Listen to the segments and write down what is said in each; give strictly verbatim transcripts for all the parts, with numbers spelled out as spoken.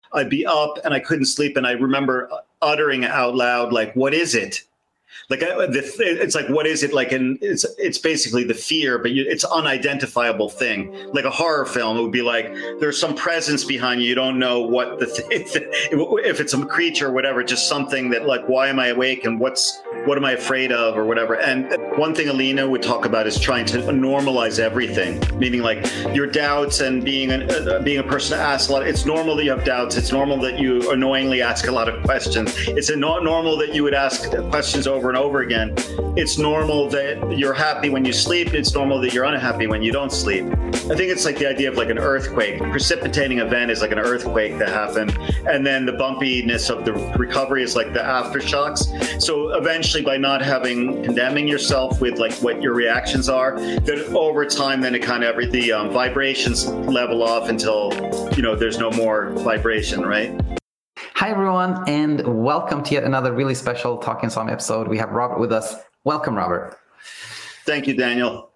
I'd be up and I couldn't sleep. And I remember uttering out loud, like, what is it? Like, the, it's like, what is it? Like, and it's it's basically the fear, but you, it's unidentifiable thing. Like a horror film, it would be like, there's some presence behind you. You don't know what the th- if it's a creature or whatever, just something that like, why am I awake and what's what am I afraid of or whatever. And one thing Alina would talk about is trying to normalize everything, meaning like your doubts and being a, uh, being a person that asks a lot. It's normal that you have doubts. It's normal that you annoyingly ask a lot of questions. It's not normal that you would ask questions over and over again. It's normal that you're happy when you sleep. It's normal that you're unhappy when you don't sleep. I think it's like the idea of like an earthquake. Precipitating event is like an earthquake that happened. And then the bumpiness of the recovery is like the aftershocks. So eventually by not having, condemning yourself with like what your reactions are, then over time, then it kind of, every, the um, vibrations level off until, you know, there's no more vibration, right? Hi, everyone, and welcome to yet another really special Talk Insomnia episode. We have Robert with us. Welcome, Robert. Thank you, Daniel.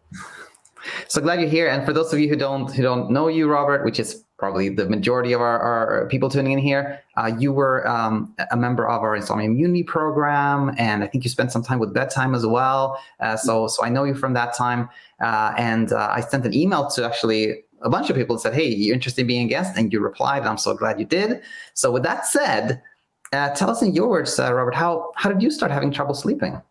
So glad you're here. And for those of you who don't who don't know you, Robert, which is probably the majority of our, our people tuning in here, uh, you were um, a member of our Insomnia Immunity Program, and I think you spent some time with Bedtime as well. Uh, so, so I know you from that time. Uh, and uh, I sent an email to actually a bunch of people and said, hey, you're interested in being a guest? And you replied, and I'm so glad you did. So with that said, uh, tell us in your words, uh, Robert, how, how did you start having trouble sleeping?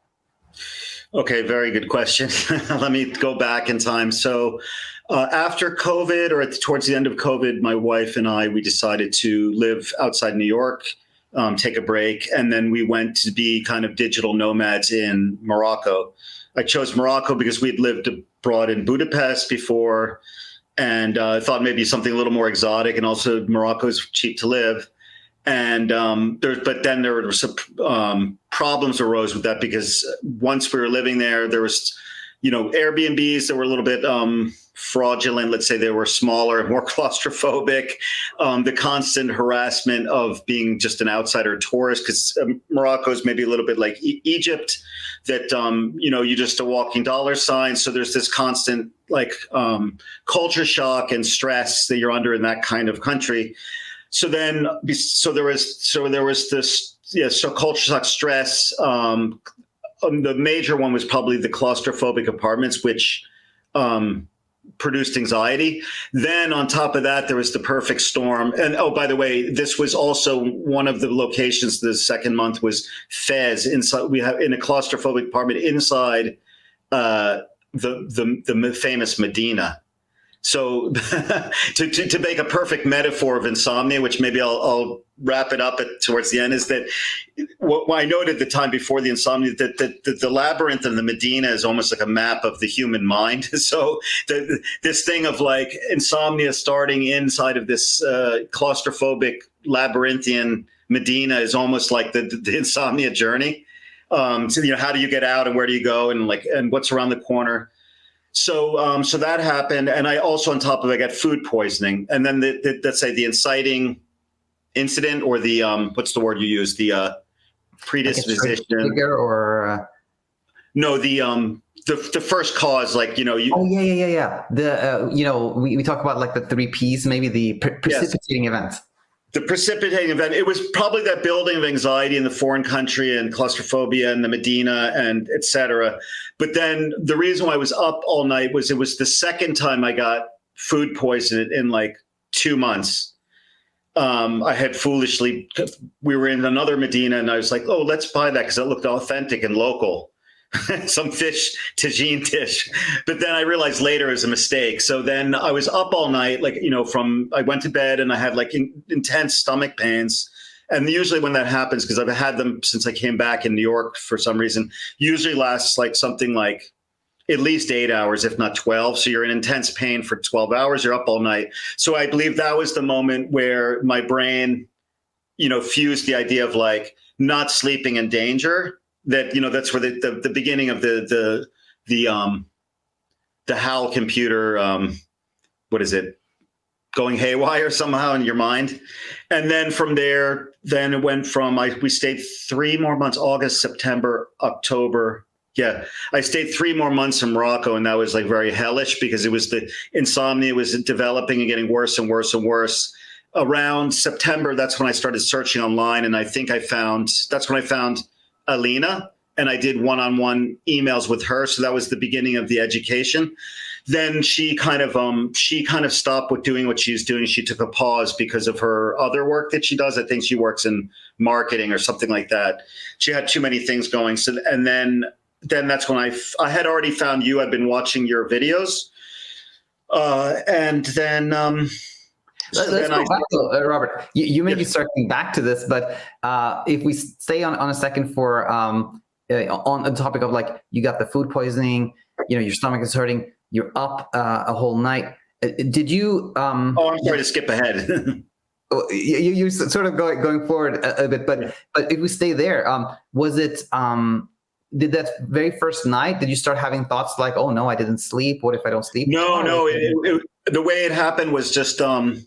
Okay, very good question. Let me go back in time. So uh, after COVID, or at the, towards the end of COVID, my wife and I, we decided to live outside New York, um, take a break, and then we went to be kind of digital nomads in Morocco. I chose Morocco because we'd lived abroad in Budapest before, and I uh, thought maybe something a little more exotic, and also Morocco is cheap to live. And um, there, but then there were some um, problems arose with that, because once we were living there, there was, you know, Airbnbs that were a little bit um, fraudulent. Let's say they were smaller, more claustrophobic. Um, the constant harassment of being just an outsider tourist, because um, Morocco is maybe a little bit like e- Egypt, that um, you know, you're just a walking dollar sign. So there's this constant like um, culture shock and stress that you're under in that kind of country. So then, so there was, so there was this, yeah, so culture shock, stress. Um, um, the major one was probably the claustrophobic apartments, which um, produced anxiety. Then on top of that, there was the perfect storm. And oh, by the way, this was also one of the locations. The second month was Fez. Inside, we have in a claustrophobic apartment inside uh, the the the famous Medina. So to, to to make a perfect metaphor of insomnia, which maybe I'll, I'll wrap it up at, towards the end, is that what, what I noted at the time before the insomnia, that, that, that the labyrinth of the Medina is almost like a map of the human mind. So the, this thing of like insomnia starting inside of this uh, claustrophobic labyrinthian Medina is almost like the, the insomnia journey. Um, so, you know, how do you get out and where do you go, and like, and what's around the corner? So, um, so that happened, and I also, on top of it, I got food poisoning, and then the, the, let's say the inciting incident, or the um, what's the word you use, the uh, predisposition, or uh... no, the um, the the first cause, like you know, you. Oh yeah, yeah, yeah, yeah. The uh, you know, we, we talk about like the three P's, maybe the pre- precipitating yes. event. The precipitating event, it was probably that building of anxiety in the foreign country and claustrophobia and the Medina and et cetera. But then the reason why I was up all night was it was the second time I got food poisoning in like two months. Um, I had foolishly, we were in another Medina and I was like, oh, let's buy that because it looked authentic and local. Some fish, tagine dish. But then I realized later it was a mistake. So then I was up all night, like, you know, from, I went to bed and I had like in, intense stomach pains. And usually when that happens, because I've had them since I came back in New York for some reason, usually lasts like something like at least eight hours, if not twelve. So you're in intense pain for twelve hours, you're up all night. So I believe that was the moment where my brain, you know, fused the idea of like not sleeping in danger. That, you know, that's where the, the, the beginning of the, the, the, um, the HAL computer, um, what is it, going haywire somehow in your mind. And then from there, then it went from, I, we stayed three more months, August, September, October. Yeah. I stayed three more months in Morocco, and that was like very hellish because it was the insomnia was developing and getting worse and worse and worse. around September, that's when I started searching online. And I think I found, that's when I found Alina, and I did one-on-one emails with her. So that was the beginning of the education. Then she kind of, um, she kind of stopped with doing what she was doing. She took a pause because of her other work that she does. I think she works in marketing or something like that. She had too many things going. So, and then, then that's when I, I had already found you. I'd been watching your videos. Uh, and then, um, so Let's then go I, back to, uh, Robert, you, you may yeah. be circling back to this, but uh, if we stay on, on a second for um, uh, on the topic of like, you got the food poisoning, you know, your stomach is hurting, you're up uh, a whole night. Uh, did you? Um, oh, I'm sorry to skip ahead. you, you sort of going going forward a, a bit, but yeah. but if we stay there, um, was it? Um, did that very first night? Did you start having thoughts like, "Oh no, I didn't sleep. What if I don't sleep?" No, no. It, it, the way it happened was just. Um,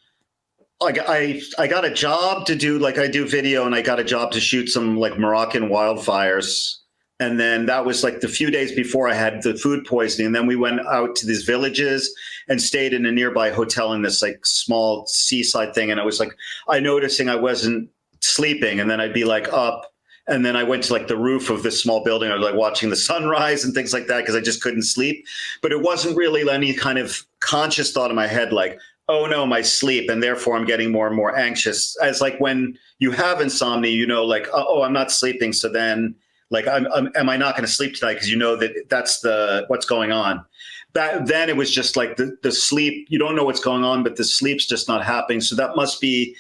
Like I, I got a job to do, like I do video, and I got a job to shoot some like Moroccan wildfires. And then that was like the few days before I had the food poisoning. And then we went out to these villages and stayed in a nearby hotel in this like small seaside thing. And I was like, I noticing I wasn't sleeping. And then I'd be like up. And then I went to like the roof of this small building. I was like watching the sunrise and things like that because I just couldn't sleep. But it wasn't really any kind of conscious thought in my head like, oh no, my sleep, and therefore I'm getting more and more anxious. As like when you have insomnia, you know, like, oh, I'm not sleeping. So then like, I'm, I'm am I not going to sleep tonight? Because you know that that's the, what's going on. That, then it was just like the, the sleep, you don't know what's going on, but the sleep's just not happening. So that must be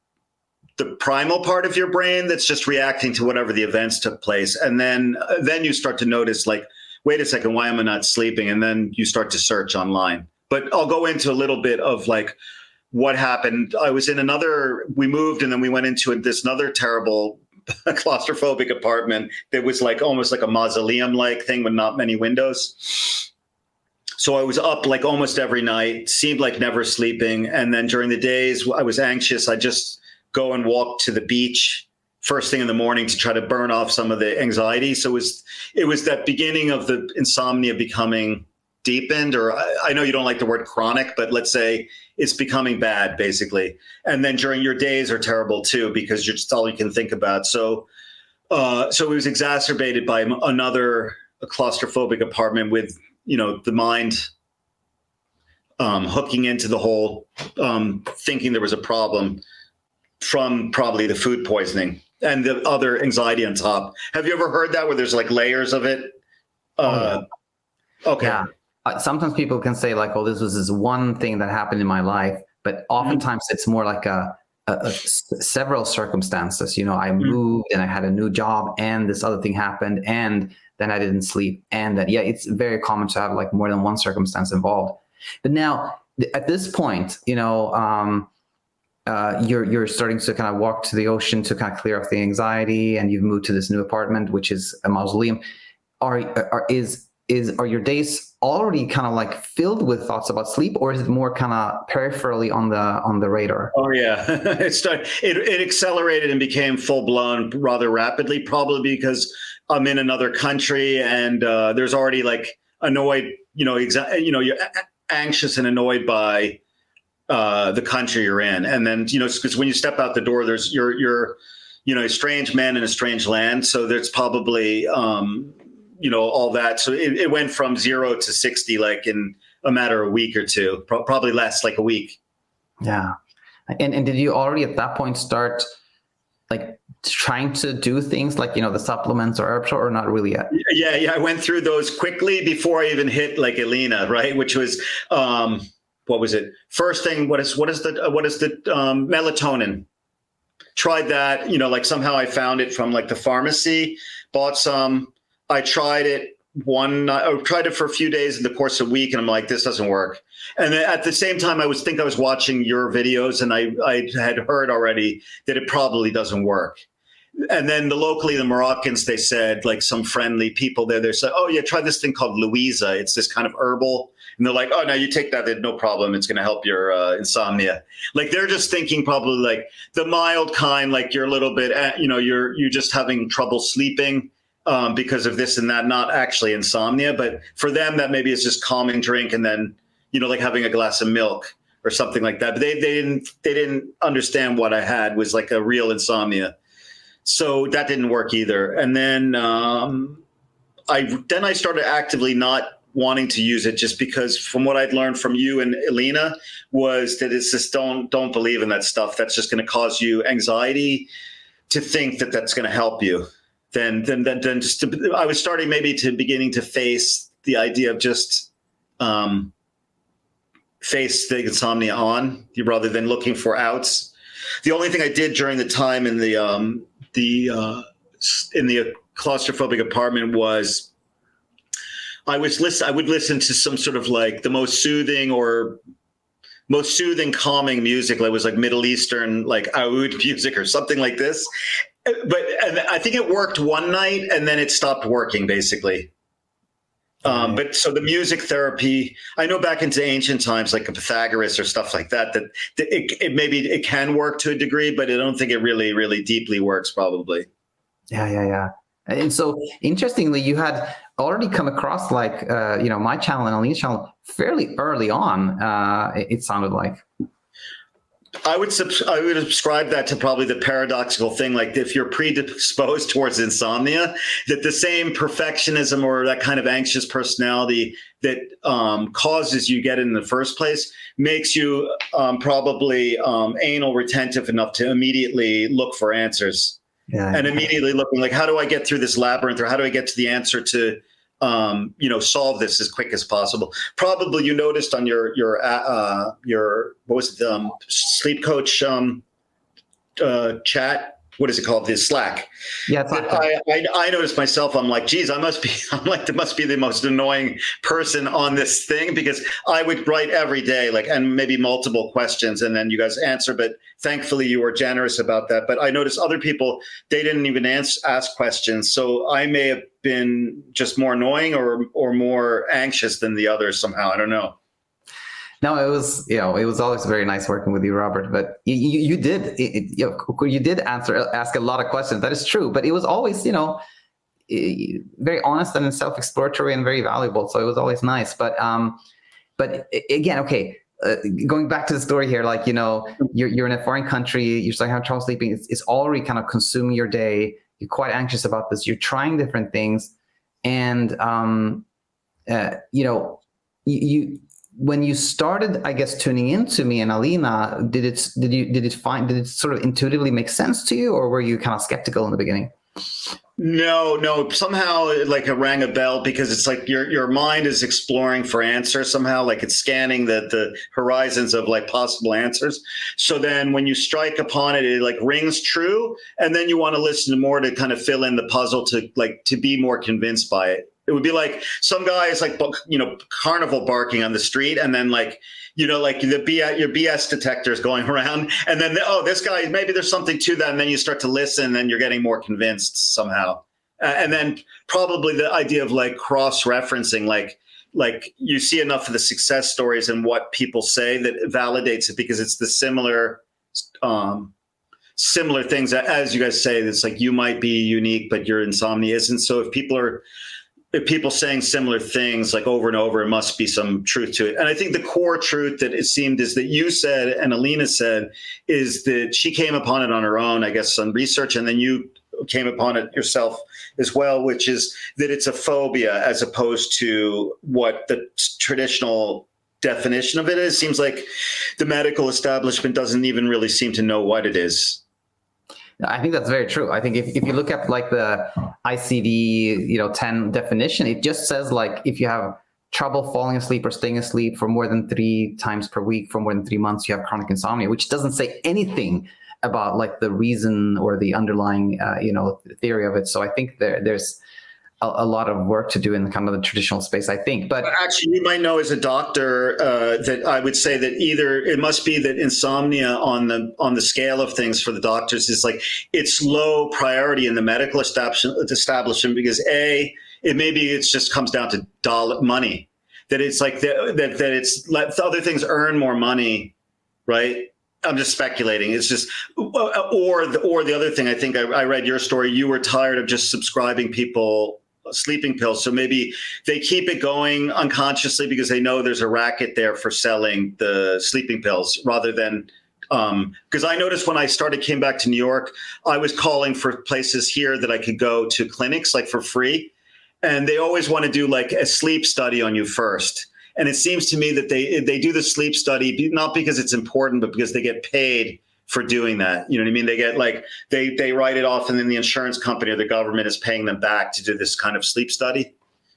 the primal part of your brain that's just reacting to whatever the events took place. And then, then you start to notice like, wait a second, why am I not sleeping? And then you start to search online. But I'll go into a little bit of like what happened. I was in another, we moved and then we went into this another terrible claustrophobic apartment that was like almost like a mausoleum-like thing with not many windows. So I was up like almost every night, seemed like never sleeping. And then during the days I was anxious, I just go and walk to the beach first thing in the morning to try to burn off some of the anxiety. So it was, it was that beginning of the insomnia becoming deepened, or I, I know you don't like the word chronic, but let's say it's becoming bad basically. And then during your days are terrible too, because you're just all you can think about. So, uh, so it was exacerbated by another claustrophobic apartment with, you know, the mind um, hooking into the whole, um, thinking there was a problem from probably the food poisoning and the other anxiety on top. Have you ever heard that where there's like layers of it? Uh, oh, okay. Yeah. Uh, sometimes people can say like, oh, this was this one thing that happened in my life, but oftentimes mm-hmm. it's more like a, a, a several circumstances. You know, I mm-hmm. moved and I had a new job and this other thing happened and then I didn't sleep. And then, yeah, it's very common to have like more than one circumstance involved. But now at this point, you know, um, uh, you're, you're starting to kind of walk to the ocean to kind of clear off the anxiety, and you've moved to this new apartment, which is a mausoleum. Are, are, is, is, are your days already kind of like filled with thoughts about sleep, or is it more kind of peripherally on the on the radar? Oh yeah, it started. It, it accelerated and became full blown rather rapidly, probably because I'm in another country and uh, there's already like annoyed, you know, exa- you know, you're a- anxious and annoyed by uh, the country you're in, and then you know, because when you step out the door, there's you're you're you know a strange man in a strange land, so there's probably. Um, you know, all that. So it, it went from zero to sixty, like in a matter of a week or two, pro- probably less, like a week. Yeah. And and did you already at that point start like trying to do things like, you know, the supplements or herbs, or not really yet? Yeah. Yeah. I went through those quickly before I even hit like Alina, right. Which was, um, what was it? First thing, what is, what is the, what is the, um, melatonin? Tried that, you know, like somehow I found it from like the pharmacy, bought some. I tried it one, I tried it for a few days in the course of a week, and I'm like, this doesn't work. And then at the same time, I was think I was watching your videos, and I, I had heard already that it probably doesn't work. And then the locally, the Moroccans, they said, like some friendly people there, they said, oh yeah, try this thing called Louisa. It's this kind of herbal. And they're like, oh, no, you take that, no problem. It's going to help your uh, insomnia. Like they're just thinking probably like the mild kind, like you're a little bit, you know, you're, you're just having trouble sleeping. Um, because of this and that, not actually insomnia, but for them that maybe is just calming drink, and then, you know, like having a glass of milk or something like that. But they, they didn't they didn't understand what I had was like a real insomnia. So that didn't work either. And then um, I then I started actively not wanting to use it, just because from what I'd learned from you and Elina was that it's just don't don't believe in that stuff. That's just going to cause you anxiety to think that that's going to help you. Then then then, then just to, I was starting maybe to beginning to face the idea of just um, face the insomnia on rather than looking for outs. The only thing I did during the time in the um, the uh, in the claustrophobic apartment was I was listen. I would listen to some sort of like the most soothing or most soothing, calming music. Like was like Middle Eastern, like oud music or something like this. But and I think it worked one night, and then it stopped working basically. Um, but so the music therapy, I know back into ancient times, like a Pythagoras or stuff like that, that, that it, it maybe it can work to a degree, but I don't think it really, really deeply works probably. Yeah, yeah, yeah. And so interestingly, you had already come across like, uh, you know, my channel and Alina's channel fairly early on, uh, it, it sounded like. I would subs- I would ascribe that to probably the paradoxical thing, like if you're predisposed towards insomnia, that the same perfectionism or that kind of anxious personality that um, causes you get in the first place makes you um, probably um, anal retentive enough to immediately look for answers. Yeah, and immediately looking like, how do I get through this labyrinth, or how do I get to the answer to, um, you know, solve this as quick as possible? Probably you noticed on your your uh, your what was it, um, sleep coach um, uh, chat. What is it called? The Slack. Yeah, I, I I noticed myself. I'm like, geez, I must be. I'm like, there must be the most annoying person on this thing, because I would write every day, like, and maybe multiple questions, and then you guys answer. But thankfully, you were generous about that. But I noticed other people, they didn't even answer, ask questions. So I may have been just more annoying or or more anxious than the others somehow. I don't know. No, it was, you know, it was always very nice working with you, Robert. But you, you, you did, it, it, you, know, you did answer, ask a lot of questions. That is true. But it was always, you know, very honest and self-exploratory and very valuable. So it was always nice. But, um, but again, okay, uh, going back to the story here, like, you know, you're you're in a foreign country, you're starting to have trouble sleeping. It's, it's already kind of consuming your day. You're quite anxious about this. You're trying different things, and um, uh, you know, you. you when you started, I guess, tuning into me and Alina, did it did you did it find did it sort of intuitively make sense to you, or were you kind of skeptical in the beginning? No, no. Somehow, like it rang a bell, because it's like your your mind is exploring for answers somehow, like it's scanning the the horizons of like possible answers. So then, when you strike upon it, it like rings true, and then you want to listen to more to kind of fill in the puzzle, to like to be more convinced by it. It would be like some guy is like, you know, carnival barking on the street, and then like, you know, like the B S, your B S detector is going around, and then, oh, this guy, maybe there's something to that. And then you start to listen, and you're getting more convinced somehow. Uh, and then probably the idea of like cross-referencing, like, like you see enough of the success stories and what people say that validates it, because it's the similar, um, similar things that, as you guys say, it's like you might be unique, but your insomnia isn't. So if people are, if people saying similar things like over and over, it must be some truth to it. And I think the core truth that it seemed is that you said and Alina said is that she came upon it on her own, I guess, on research, and then you came upon it yourself as well, which is that it's a phobia as opposed to what the traditional definition of it is. Seems like the medical establishment doesn't even really seem to know what it is. I think that's very true. I think if, if you look at like the I C D, you know, ten definition, it just says like if you have trouble falling asleep or staying asleep for more than three times per week for more than three months, you have chronic insomnia, which doesn't say anything about like the reason or the underlying, uh, you know, theory of it. So I think there there's a, a lot of work to do in kind of the traditional space, I think. But actually, you might know as a doctor uh, that I would say that either it must be that insomnia on the on the scale of things for the doctors is like it's low priority in the medical establishment, establishment because A, it maybe it's just comes down to dollar money, that it's like the, that that it's let other things earn more money, right? I'm just speculating. It's just, or the, or the other thing, I think I, I read your story. You were tired of just subscribing people sleeping pills. So maybe they keep it going unconsciously because they know there's a racket there for selling the sleeping pills rather than um, because I noticed when I started, came back to New York, I was calling for places here that I could go to clinics like for free. And they always want to do like a sleep study on you first. And it seems to me that they they do the sleep study, not because it's important, but because they get paid for doing that. You know what I mean? They get like, they they write it off and then the insurance company or the government is paying them back to do this kind of sleep study.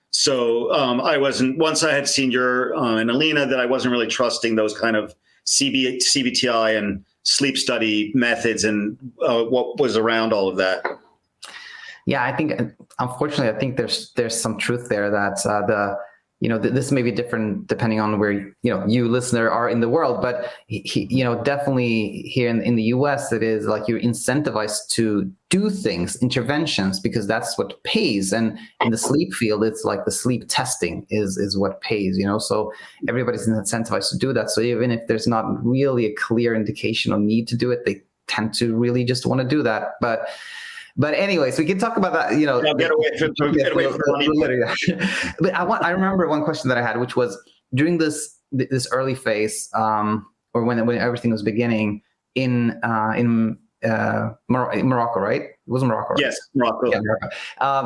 So um, I wasn't, once I had seen your uh, and Alina, that I wasn't really trusting those kind of C B, C B T I and sleep study methods and uh, what was around all of that. Yeah, I think, unfortunately, I think there's there's some truth there that uh, the, you know, th- this may be different depending on where, you know, you listener are in the world, but, he, you know, definitely here in, in the U S, it is like you're incentivized to do things, interventions, because that's what pays. And in the sleep field, it's like the sleep testing is, is what pays, you know, so everybody's incentivized to do that. So even if there's not really a clear indication or need to do it, they tend to really just want to do that. But But anyways, we can talk about that, you know. No, get away from, get away from But I want, I remember one question that I had, which was during this this early phase, um, or when when everything was beginning in uh, in uh, Mor- Morocco, right? It was Morocco, right? Yes, Morocco. Yeah, Morocco. Um,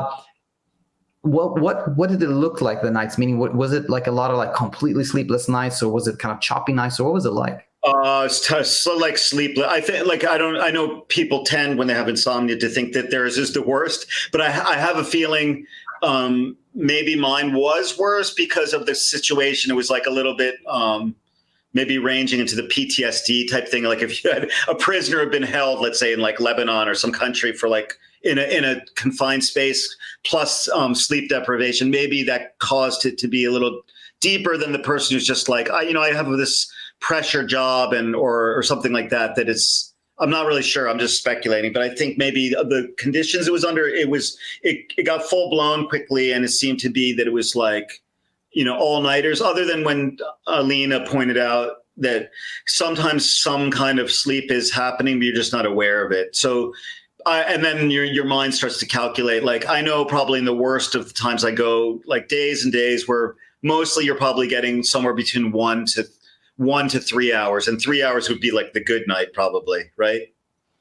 what what what did it look like the nights? Meaning, what, was it like a lot of like completely sleepless nights, or was it kind of choppy nights, or what was it like? Uh, it's t- so like sleep. I think like I don't. I know people tend when they have insomnia to think that theirs is the worst, but I, I have a feeling um, maybe mine was worse because of the situation. It was like a little bit um, maybe ranging into the P T S D type thing. Like if you had a prisoner had been held, let's say in like Lebanon or some country for like in a in a confined space, plus um, sleep deprivation, maybe that caused it to be a little deeper than the person who's just like, I, you know, I have this pressure job and or or something like that. That it's, I'm not really sure. I'm just speculating, but I think maybe the conditions it was under, it was it, it got full blown quickly, and it seemed to be that it was like, you know, all nighters. Other than when Alina pointed out that sometimes some kind of sleep is happening, but you're just not aware of it. So. I, and then your your mind starts to calculate. Like I know probably in the worst of the times I go, like days and days where mostly you're probably getting somewhere between one to one to three hours, and three hours would be like the good night, probably, right?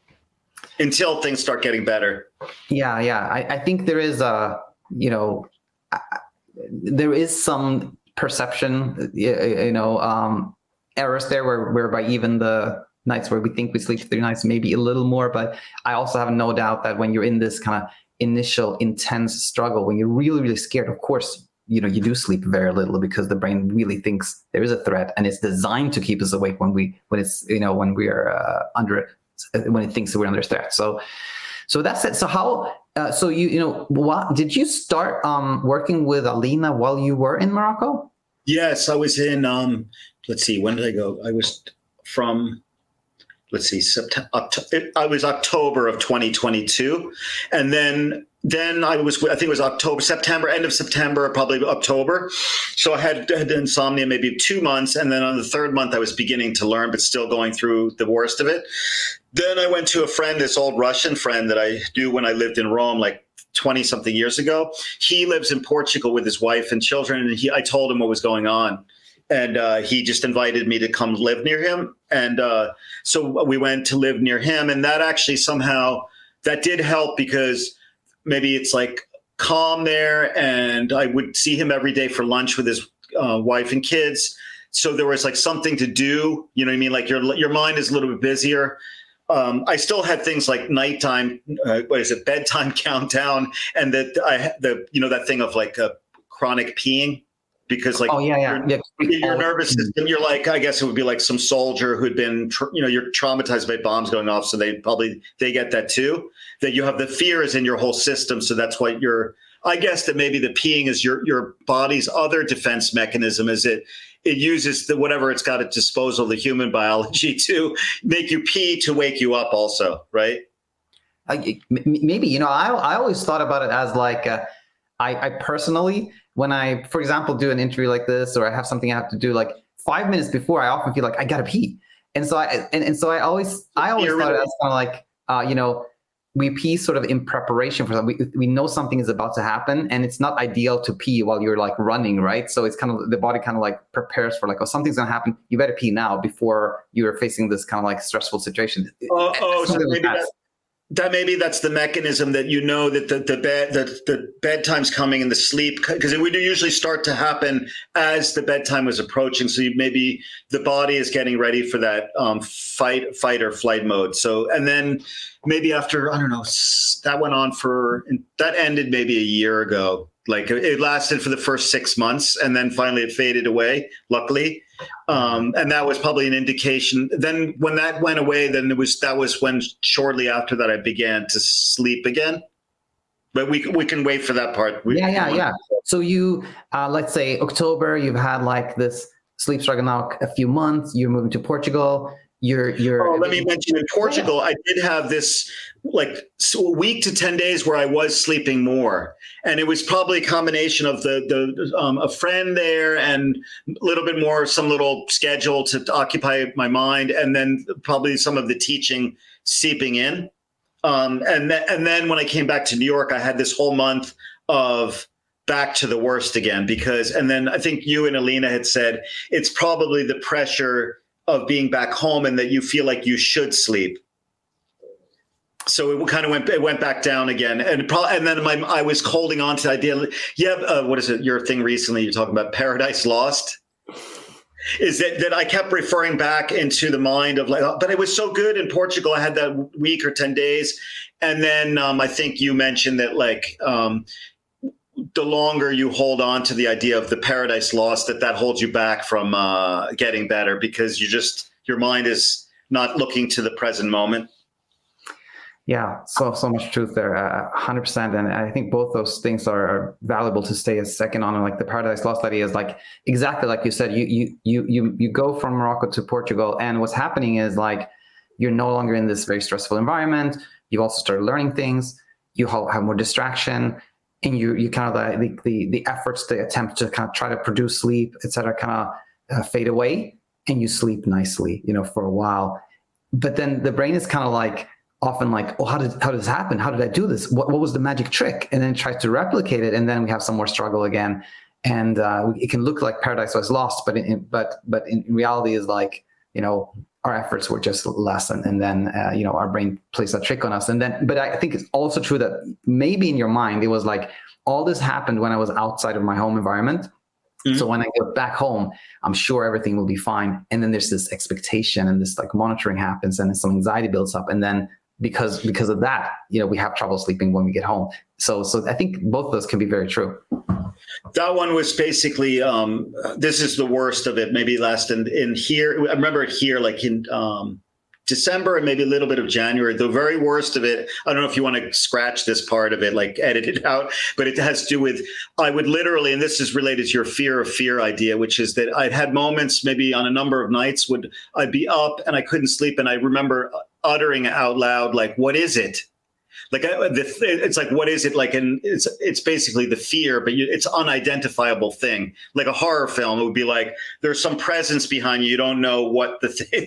Until things start getting better. Yeah, yeah. I, I think there is a, you know, I, there is some perception, you know, um, errors there where whereby even the nights where we think we sleep three nights, maybe a little more. But I also have no doubt that when you're in this kind of initial intense struggle, when you're really, really scared, of course, you know, you do sleep very little because the brain really thinks there is a threat, and it's designed to keep us awake when we, when it's, you know, when we are uh, under it, when it thinks that we're under threat. So, so that's it. So how, uh, so you, you know, what, did you start um, working with Alina while you were in Morocco? Yes, I was in, um, let's see, when did I go? I was from, let's see, September, I was October of twenty twenty-two. And then, then I was, I think it was October, September, end of September, probably October. So I had, had insomnia maybe two months. And then on the third month, I was beginning to learn, but still going through the worst of it. Then I went to a friend, this old Russian friend that I knew when I lived in Rome, like twenty something years ago. He lives in Portugal with his wife and children. And he, I told him what was going on. And uh, he just invited me to come live near him. And uh, so we went to live near him. And that actually somehow, that did help because maybe it's like calm there. And I would see him every day for lunch with his uh, wife and kids. So there was like something to do, you know what I mean? Like your your mind is a little bit busier. Um, I still had things like nighttime, uh, what is it, bedtime countdown. And that I the, you know, that thing of like a chronic peeing. Because like, oh yeah, yeah, your, yeah. your nervous system, you're like, I guess it would be like some soldier who'd been, tra- you know, you're traumatized by bombs going off. So they probably, they get that too, that you have the fear is in your whole system. So that's why you're, I guess that maybe the peeing is your, your body's other defense mechanism is it, it uses the, whatever it's got at disposal, the human biology to make you pee to wake you up also. Right. I, maybe, you know, I, I always thought about it as like, uh, I, I personally, when I, for example, do an interview like this, or I have something I have to do, like five minutes before, I often feel like I gotta pee, and so I and, and so I always I always thought it as kind of like uh, you know, we pee sort of in preparation for something. We, we know something is about to happen, and it's not ideal to pee while you're like running, right? So it's kind of, the body kind of like prepares for like, oh, something's gonna happen. You better pee now before you're facing this kind of like stressful situation. Oh, oh so maybe that, that maybe that's the mechanism that you know that the the bed the, the bedtime's coming and the sleep, because it would usually start to happen as the bedtime was approaching. So you, maybe the body is getting ready for that um, fight fight or flight mode. So and then maybe after, I don't know, that went on for that ended maybe a year ago. Like it lasted for the first six months and then finally it faded away, luckily. Um, and that was probably an indication. Then when that went away, then it was, that was when shortly after that I began to sleep again. But we we can wait for that part. We, yeah, yeah, yeah. So you, uh, let's say October, you've had like this sleep struggle now a few months, you're moving to Portugal. You're, you're. Oh, let me mention in Portugal, I did have this like a week to ten days where I was sleeping more, and it was probably a combination of the the um, a friend there and a little bit more some little schedule to, to occupy my mind, and then probably some of the teaching seeping in, um, and th- and then when I came back to New York, I had this whole month of back to the worst again because, and then I think you and Alina had said it's probably the pressure of being back home and that you feel like you should sleep. So it kind of went, it went back down again. And probably, and then my, I was holding on to the idea, yeah, uh, what is it, your thing recently, you're talking about Paradise Lost, is that, that I kept referring back into the mind of like, oh, but it was so good in Portugal. I had that week or ten days. And then um, I think you mentioned that like, um, the longer you hold on to the idea of the Paradise Lost, that that holds you back from uh, getting better because you just, your mind is not looking to the present moment. Yeah, so so much truth there, uh, one hundred percent. And I think both those things are, are valuable to stay a second on. Like the Paradise Lost idea is like exactly like you said. You you you you you go from Morocco to Portugal, and what's happening is like you're no longer in this very stressful environment. You also start learning things. You have more distraction. And you you kind of the, the the efforts, the attempt to kind of try to produce sleep, et cetera, kind of uh, fade away, and you sleep nicely, you know, for a while. But then the brain is kind of like often like, oh, how did how did this happen? How did I do this? What what was the magic trick? And then it tries to replicate it, and then we have some more struggle again. And uh, it can look like Paradise was lost, but in, but but in reality is like, you know, our efforts were just less, and, and then uh, you know, our brain plays a trick on us. And then, but I think it's also true that maybe in your mind it was like all this happened when I was outside of my home environment. Mm-hmm. So when I go back home, I'm sure everything will be fine. And then there's this expectation and this like monitoring happens, and some anxiety builds up, and then because because of that, you know, we have trouble sleeping when we get home. So so I think both of those can be very true. That one was basically, um, this is the worst of it, maybe last in, in here. I remember it here, like in um, December and maybe a little bit of January, the very worst of it. I don't know if you want to scratch this part of it, like edit it out, but it has to do with, I would literally, and this is related to your fear of fear idea, which is that I'd had moments maybe on a number of nights would I'd be up and I couldn't sleep. And I remember uttering out loud, like, what is it? Like I, the, it's like, what is it like? And it's it's basically the fear, but you, it's unidentifiable thing. Like a horror film, it would be like there's some presence behind you. You don't know what the th-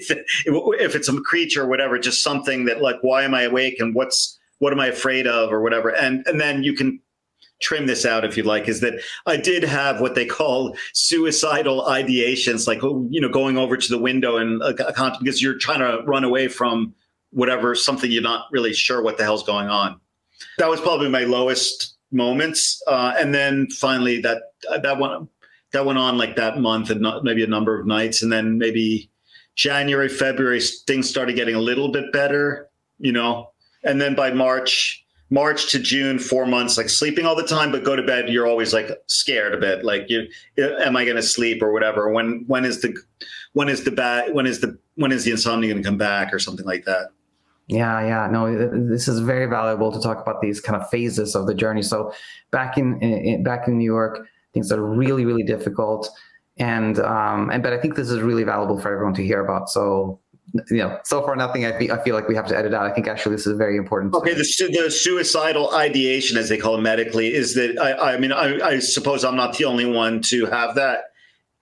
if it's a creature or whatever. Just something that like, why am I awake and what's what am I afraid of or whatever. And and then you can trim this out if you'd like. Is that I did have what they call suicidal ideations, like you know going over to the window and uh, because you're trying to run away from whatever, something you're not really sure what the hell's going on. That was probably my lowest moments. Uh, and then finally that, that went, that went on like that month and not, maybe a number of nights. And then maybe January, February, things started getting a little bit better, you know? And then by March, March to June, four months, like sleeping all the time, but go to bed, you're always like scared a bit. Like you, am I going to sleep or whatever? When, when is the, when is the bad, when is the, when is the insomnia going to come back or something like that? Yeah, yeah, no, this is very valuable to talk about these kind of phases of the journey. So back in, in back in New York, things are really, really difficult. And, um, and, but I think this is really valuable for everyone to hear about. So, you know, so far, nothing I feel, I feel like we have to edit out. I think actually this is very important. Okay. The, the suicidal ideation, as they call it medically, is that, I, I mean, I, I suppose I'm not the only one to have that.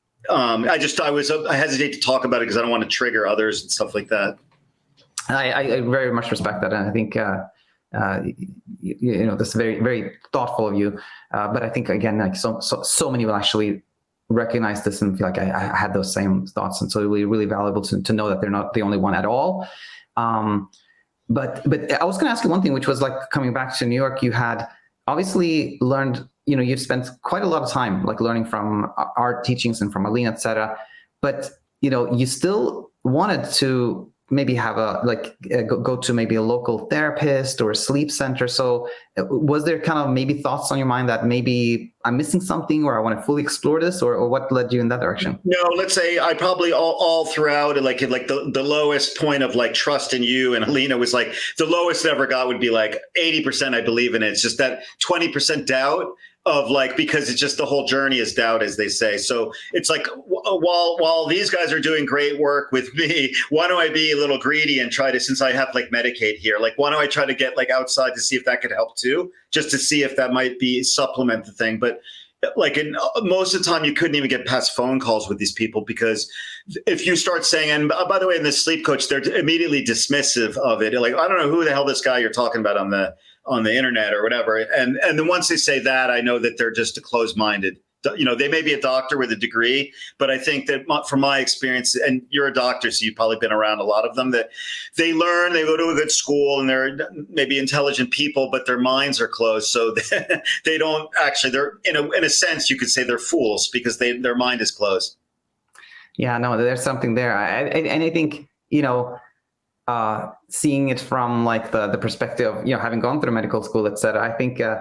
Um, I just, I was, I hesitate to talk about it because I don't want to trigger others and stuff like that. I, I very much respect that. And I think, uh, uh, you, you know, that's very, very thoughtful of you. Uh, but I think, again, like so, so, so many will actually recognize this and feel like I, I had those same thoughts. And so really, really valuable to, to know that they're not the only one at all. Um, but, but I was going to ask you one thing, which was like coming back to New York, you had obviously learned, you know, you've spent quite a lot of time like learning from our teachings and from Alina, et cetera. But, you know, you still wanted to maybe have a, like uh, go, go to maybe a local therapist or a sleep center. So uh, was there kind of maybe thoughts on your mind that maybe I'm missing something or I want to fully explore this, or, or what led you in that direction? No, let's say I probably all, all throughout, like like the, the lowest point of like trust in you and Alina was like the lowest it ever got would be like eighty percent I believe in it. It's just that twenty percent doubt of like, because it's just the whole journey is doubt, as they say. So it's like, while while these guys are doing great work with me, why don't I be a little greedy and try to, since I have like Medicaid here, like why don't I try to get like outside to see if that could help too, just to see if that might be supplement the thing. But like in most of the time, you couldn't even get past phone calls with these people, because if you start saying, and by the way, in the sleep coach, they're immediately dismissive of it. Like, I don't know who the hell this guy you're talking about on the on the internet or whatever. And and then once they say that, I know that they're just closed-minded. You know, they may be a doctor with a degree, but I think that from my experience, and you're a doctor, so you've probably been around a lot of them, that they learn, they go to a good school, and they're maybe intelligent people, but their minds are closed. So they, they don't actually, they're in a in a sense, you could say they're fools because they their mind is closed. Yeah, no, there's something there. I, I, and I think, you know, uh, seeing it from like the, the perspective of, you know, having gone through medical school, et cetera, I think, uh,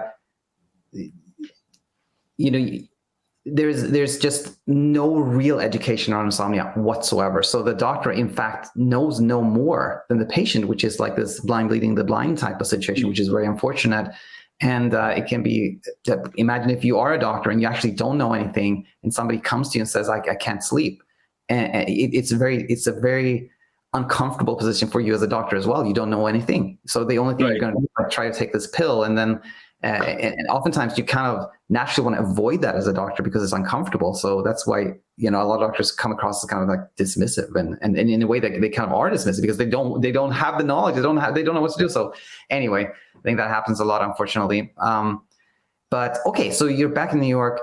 you know, there's there's just no real education on insomnia whatsoever. So the doctor, in fact, knows no more than the patient, which is like this blind leading the blind type of situation, which is very unfortunate. And uh, it can be, imagine if you are a doctor and you actually don't know anything, and somebody comes to you and says, I, I can't sleep. And it, it's very, it's a very uncomfortable position for you as a doctor as well. You don't know anything. So the only thing right. you're going to do is like try to take this pill. And then, uh, and, and oftentimes you kind of naturally want to avoid that as a doctor because it's uncomfortable. So that's why, you know, a lot of doctors come across as kind of like dismissive, and, and, and in a way that they kind of are dismissive because they don't, they don't have the knowledge. They don't have, they don't know what to do. So anyway, I think that happens a lot, unfortunately. Um, but okay. So you're back in New York.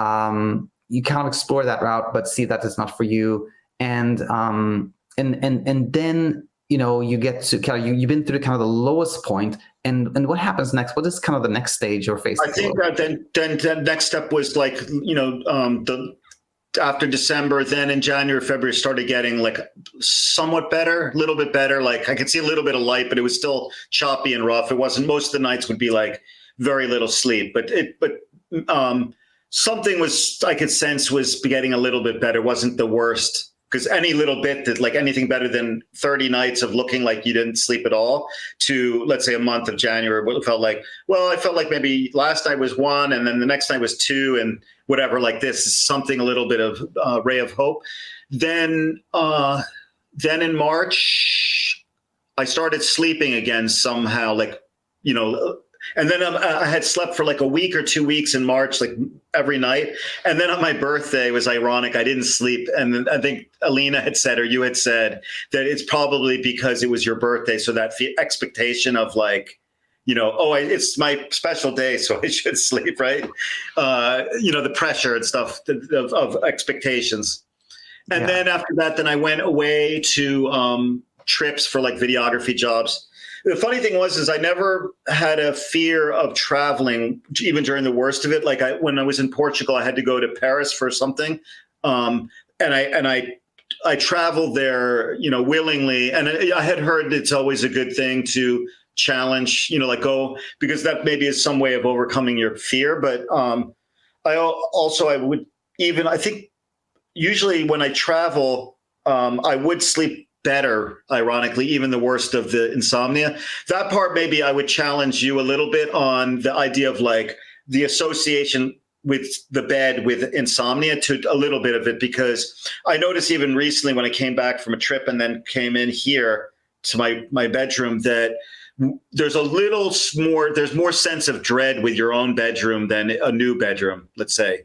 Um, you kind of explore that route, but see that it's not for you. And, um, and, and, and then, you know, you get to kind of, you, you've been through kind of the lowest point, and, and what happens next? What is kind of the next stage you're facing? I think that then, then, then next step was like, you know, um, the, after December, then in January, February, started getting like somewhat better, a little bit better. Like I could see a little bit of light, but it was still choppy and rough. It wasn't, most of the nights would be like very little sleep, but it, but, um, something was, I could sense was getting a little bit better. It wasn't the worst. Because any little bit that, like anything better than thirty nights of looking like you didn't sleep at all to, let's say, a month of January, what it felt like, well, I felt like maybe last night was one and then the next night was two and whatever, like this is something, a little bit of uh, ray of hope. Then, uh, then in March, I started sleeping again somehow, like, you know, and then I had slept for like a week or two weeks in March, like every night. And then on my birthday, it was ironic, I didn't sleep. And then I think Alina had said, or you had said, that it's probably because it was your birthday. So that expectation of like, you know, oh, I, it's my special day, so I should sleep, right? Uh, you know, the pressure and stuff of, of expectations. And yeah. then after that, then I went away to um, trips for like videography jobs. The funny thing was, is I never had a fear of traveling, even during the worst of it. Like I, when I was in Portugal, I had to go to Paris for something, um, and I and I I traveled there, you know, willingly. And I had heard it's always a good thing to challenge, you know, like go, because that maybe is some way of overcoming your fear. But um, I also I would even I think usually when I travel, um, I would sleep better, ironically, even the worst of the insomnia. That part, maybe I would challenge you a little bit on the idea of like the association with the bed with insomnia to a little bit of it, because I noticed even recently when I came back from a trip and then came in here to my, my bedroom that there's a little more, there's more sense of dread with your own bedroom than a new bedroom, let's say.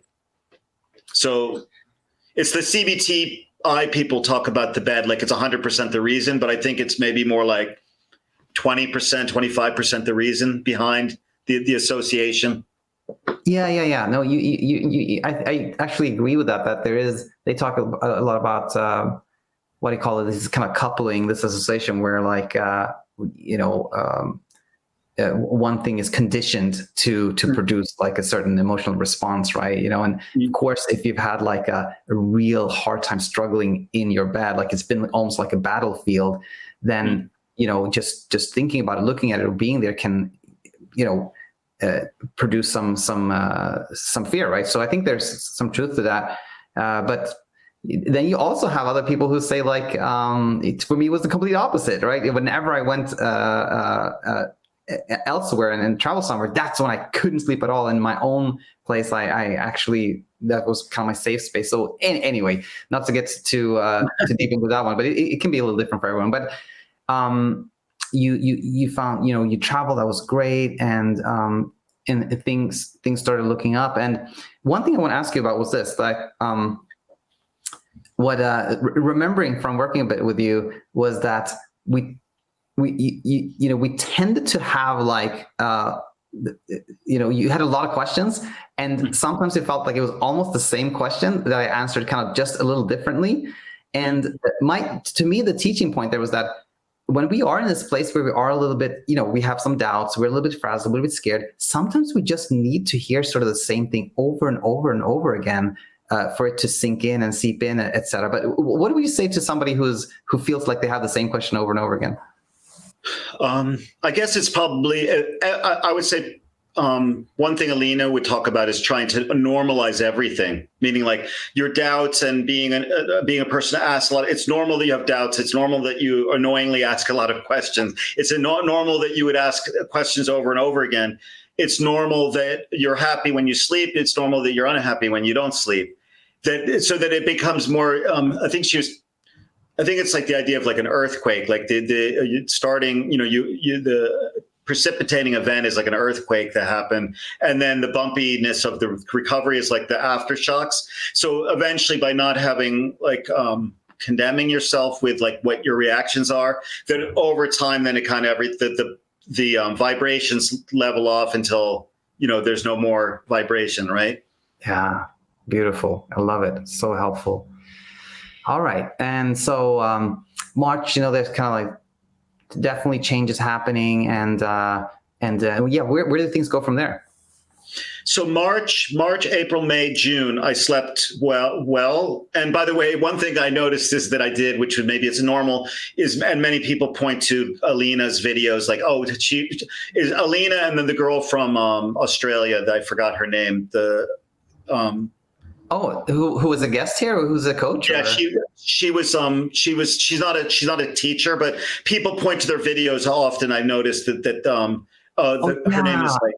So it's the C B T I people talk about the bed like it's one hundred percent the reason, but I think it's maybe more like twenty percent, twenty-five percent the reason behind the, the association. Yeah, yeah, yeah. No, you, you, you, you I, I actually agree with that. That there is, they talk a, a lot about uh, what do you call it? This is kind of coupling, this association where, like, uh, you know, um, uh, one thing is conditioned to to mm-hmm. produce like a certain emotional response, right? You know, and mm-hmm. of course, if you've had like a, a real hard time struggling in your bed, like it's been almost like a battlefield, then mm-hmm. you know, just just thinking about it, looking at it, or being there can, you know. Uh, produce some some uh, some fear, right? So I think there's some truth to that. Uh, but then you also have other people who say, like, um, it, for me, it was the complete opposite, right? Whenever I went uh, uh, uh, elsewhere and, and travel somewhere, that's when I couldn't sleep at all. In my own place, I, I actually, that was kind of my safe space. So in, anyway, not to get too uh, too deep into that one, but it, it can be a little different for everyone. But um, you you you found, you know, you traveled, that was great, and um and things things started looking up. And one thing I want to ask you about was this, like um what uh re- remembering from working a bit with you was that we we you, you know we tended to have like uh you know you had a lot of questions, and sometimes it felt like it was almost the same question that I answered kind of just a little differently. And my to me the teaching point there was that when we are in this place where we are a little bit, you know, we have some doubts, we're a little bit frazzled, a little bit scared, sometimes we just need to hear sort of the same thing over and over and over again uh, for it to sink in and seep in, et cetera. But what do you say to somebody who's who feels like they have the same question over and over again? Um, I guess it's probably, I, I would say, Um, one thing Alina would talk about is trying to normalize everything, meaning like your doubts and being a, uh, being a person that asks a lot. It's normal that you have doubts. It's normal that you annoyingly ask a lot of questions. It's a no- normal that you would ask questions over and over again. It's normal that you're happy when you sleep. It's normal that you're unhappy when you don't sleep. That so that it becomes more. Um, I think she was. I think it's like the idea of like an earthquake, like the the starting. You know, you you the. precipitating event is like an earthquake that happened, and then the bumpiness of the recovery is like the aftershocks. So eventually, by not having like um condemning yourself with like what your reactions are, then over time then it kind of every the the, the um, vibrations level off until, you know, there's no more vibration, right? Yeah, beautiful. I love it. So helpful. All right. And so um March, you know, there's kind of like definitely changes happening, and uh and uh, yeah where, where do things go from there? So March, March, April, May, June, I slept well. Well, and by the way, one thing I noticed is that I did, which would maybe it's normal, is, and many people point to Alina's videos, like, oh, she is Alina, and then the girl from um, Australia, that I forgot her name, the um, oh, who who was a guest here, or who's a coach? Yeah, or? she she was um she was she's not a she's not a teacher, but people point to their videos often. I've noticed that that um uh the, oh, yeah. her name is like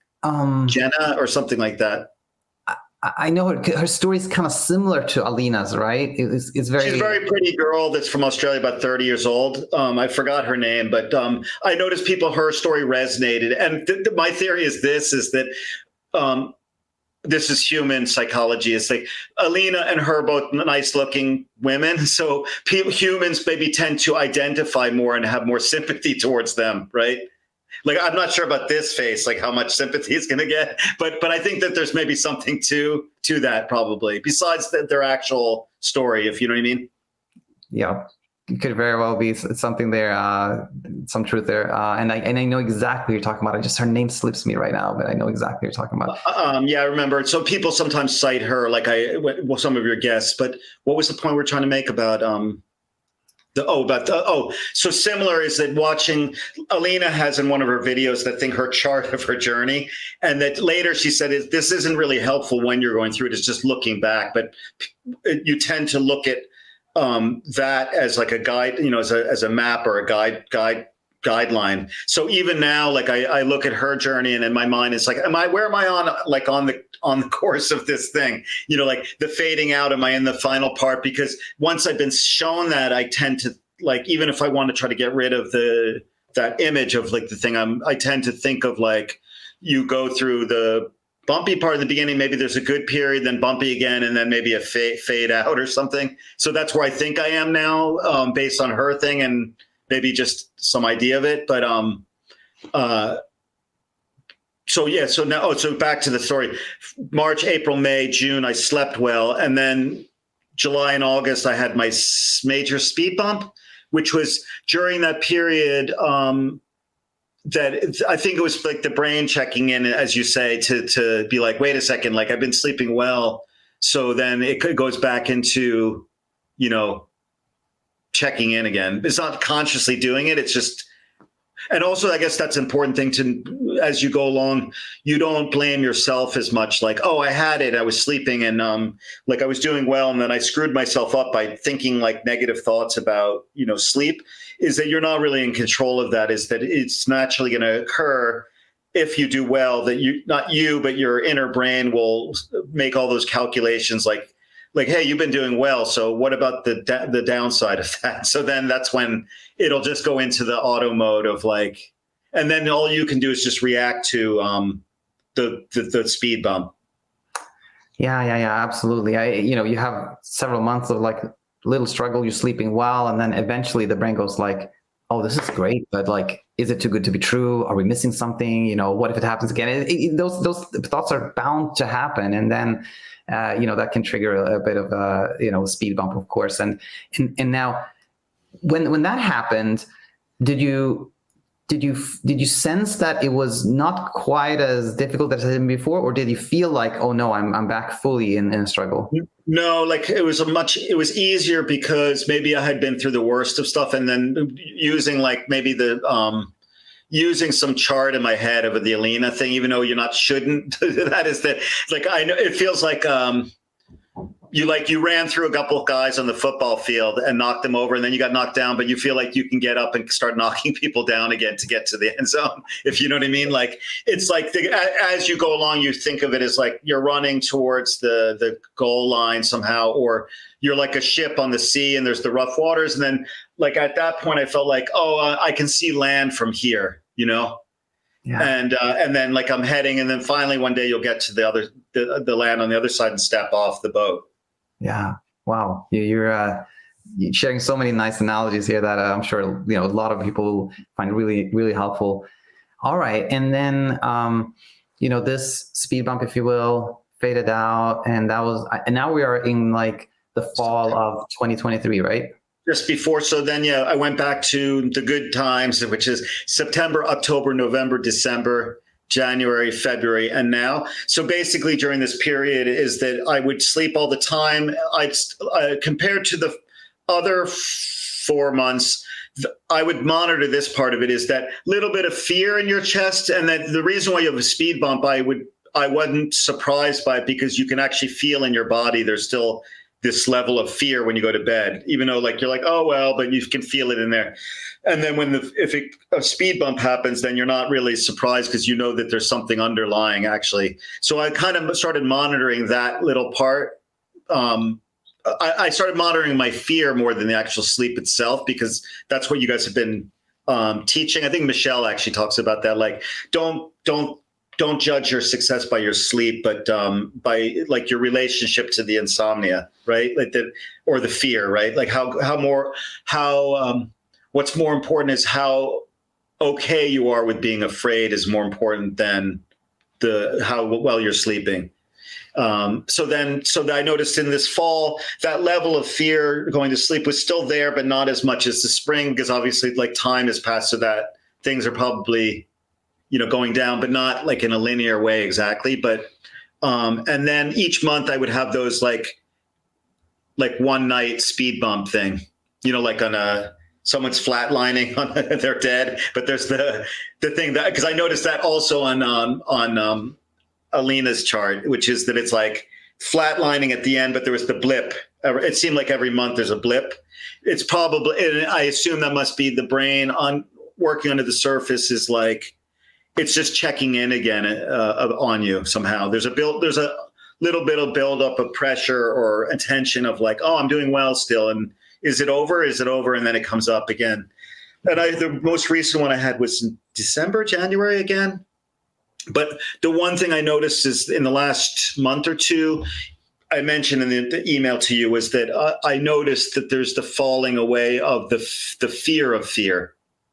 um Jenna or something like that. I, I know her her story is kind of similar to Alina's, right? It's it's very she's a very pretty girl that's from Australia, about thirty years old. Um, I forgot her name, but um I noticed people her story resonated, and th- th- my theory is this: is that um. This is human psychology. It's like Alina and her, both nice looking women. So people, humans maybe tend to identify more and have more sympathy towards them, right? Like, I'm not sure about this face, like how much sympathy it's going to get, but but I think that there's maybe something to to that probably, besides the, their actual story, if you know what I mean. Yeah. It could very well be something there, uh, some truth there, uh, and I and I know exactly what you're talking about. I just her name slips me right now, but I know exactly what you're talking about. Um, yeah, I remember. So people sometimes cite her, like I, well, some of your guests. But what was the point we're trying to make about um, the oh about the, oh? So similar is that watching Alina has in one of her videos that thing her chart of her journey, and that later she said this isn't really helpful when you're going through it. It's just looking back, but you tend to look at Um, that as like a guide, you know, as a as a map or a guide guide guideline. So even now, like I, I look at her journey, and in my mind, it's like, am I where am I on like on the on the course of this thing? You know, like the fading out. Am I in the final part? Because once I've been shown that, I tend to like, even if I want to try to get rid of the that image of like the thing, I'm I tend to think of like you go through the bumpy part in the beginning, maybe there's a good period, then bumpy again, and then maybe a fade, fade out or something. So that's where I think I am now, um, based on her thing. And maybe just some idea of it. But um, uh, so yeah, so now, oh, so back to the story. March, April, May, June, I slept well, and then July and August, I had my major speed bump, which was during that period. Um, that I think it was like the brain checking in, as you say, to to be like, wait a second, like I've been sleeping well. So then it goes back into, you know, checking in again. It's not consciously doing it. It's just, and also I guess that's an important thing to, as you go along, you don't blame yourself as much. Like, oh, I had it, I was sleeping and um, like I was doing well. And then I screwed myself up by thinking like negative thoughts about, you know, sleep. Is that you're not really in control of that, is that it's naturally going to occur if you do well, that you, not you, but your inner brain will make all those calculations like, like, hey, you've been doing well. So what about the the downside of that? So then that's when it'll just go into the auto mode of like, and then all you can do is just react to um, the, the the speed bump. Yeah, yeah, yeah, absolutely. I, you know, you have several months of like little struggle, you're sleeping well, and then eventually the brain goes like, oh, this is great, but like, is it too good to be true? Are we missing something? You know, what if it happens again? It, it, those those thoughts are bound to happen, and then uh, you know, that can trigger a, a bit of a, you know, speed bump, of course. And and and now, when when that happened, did you did you did you sense that it was not quite as difficult as it had been before, or did you feel like, oh no, I'm I'm back fully in, in a struggle? No, like it was a much, it was easier because maybe I had been through the worst of stuff, and then using like maybe the, um, using some chart in my head of the Alina thing, even though you're not, shouldn't, that is that, like, I know it feels like, um, you like, you ran through a couple of guys on the football field and knocked them over, and then you got knocked down, but you feel like you can get up and start knocking people down again to get to the end zone, if you know what I mean. Like, it's like the, as you go along, you think of it as like you're running towards the the goal line somehow, or you're like a ship on the sea and there's the rough waters, and then like at that point I felt like, oh, uh, I can see land from here, you know. Yeah. And uh, and then like I'm heading, and then finally one day you'll get to the other the, the land on the other side and step off the boat. Yeah. Wow. You're uh, sharing so many nice analogies here that uh, I'm sure, you know, a lot of people find really, really helpful. All right. And then, um, you know, this speed bump, if you will, faded out. And that was, and now we are in like the fall of twenty twenty-three, right? Just before. So then, yeah, I went back to the good times, which is September, October, November, December, January, February, and now. So basically during this period is that I would sleep all the time. I'd uh, compared to the other four months, I would monitor this part of it, is that little bit of fear in your chest. And that the reason why you have a speed bump, I would, I wasn't surprised by it, because you can actually feel in your body, there's still this level of fear when you go to bed, even though like, you're like, oh, well, but you can feel it in there. And then when the, if it, a speed bump happens, then you're not really surprised, because you know that there's something underlying actually. So I kind of started monitoring that little part. Um, I, I started monitoring my fear more than the actual sleep itself, because that's what you guys have been um, teaching. I think Michelle actually talks about that. Like, don't, don't, don't judge your success by your sleep, but um, by like your relationship to the insomnia, right? Like the, or the fear, right? Like how, how more, how, um, what's more important is how okay you are with being afraid is more important than the, how well you're sleeping. Um, so then, so I noticed in this fall, that level of fear going to sleep was still there, but not as much as the spring, because obviously like time has passed, so that things are probably, you know, going down, but not like in a linear way exactly. But, um, and then each month I would have those like, like one night speed bump thing, you know, like on a, someone's flatlining, on they're dead, but there's the, the thing that, cause I noticed that also on, um, on, um, Alina's chart, which is that it's like flatlining at the end, but there was the blip. It seemed like every month there's a blip. It's probably, and I assume that must be the brain on working under the surface, is like, it's just checking in again uh, on you somehow. There's a build, there's a little bit of buildup of pressure or attention of like, oh, I'm doing well still. And is it over? Is it over? And then it comes up again. And I, the most recent one I had was in December, January again. But the one thing I noticed is in the last month or two, I mentioned in the, the email to you was that uh, I noticed that there's the falling away of the the fear of fear.